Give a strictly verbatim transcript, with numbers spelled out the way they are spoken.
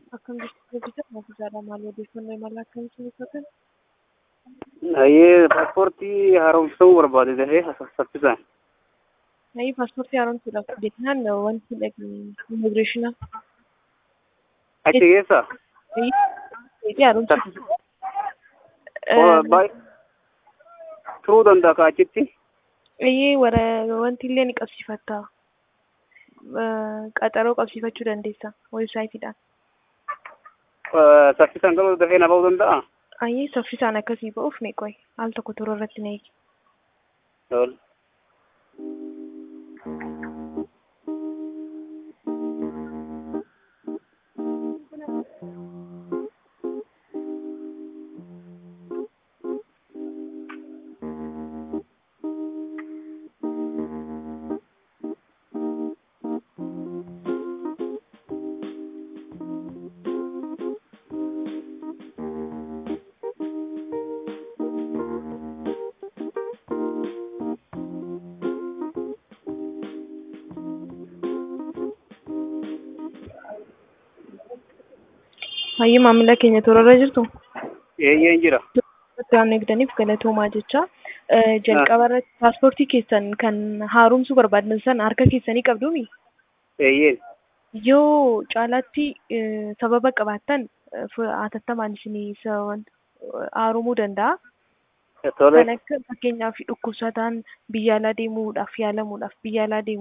Akkam jirtu bita Maaffisaadha maal odeeffannoo imala akkamitti ibsatan? Ayyee paaspoortii haaromsuu barbaade ta'ee saffisaan. Ayyee paaspoortii haaromsuudhaaf deemnaan wanti immigireeshina. Achi keessa? Ayyee haaromsu. Baay'ee turuu danda'a ka achitti? Ayyee wara wanti illee ni qabsiifatta. Qaxaroo qabsiifachuu dandeessa weebsaayitiidhaan. Saffisaan galuu dafee na ba'uu danda'a? Ayyee saffisaan akkasii ba'uuf ni qoy al tokko turuu irratti na eegi. Tole. Ayyee maamila keenya toora irra jirtu? Eeyyee jira. Waan eegdaniif galatoomaa jecha. Jalqaba irratti paaspoortii keessan kan haaromsuu barbaadan sana harka keessanii qabduumi? Eeyyee. Yoo caalaatti sababa qabaattan hatattamaan isinii haaromuu danda'a. Tole. Kan akka fakkeenyaaf dhukkubsataan biyya alaa deemuudhaaf yaalamuudhaaf biyya alaa deemu.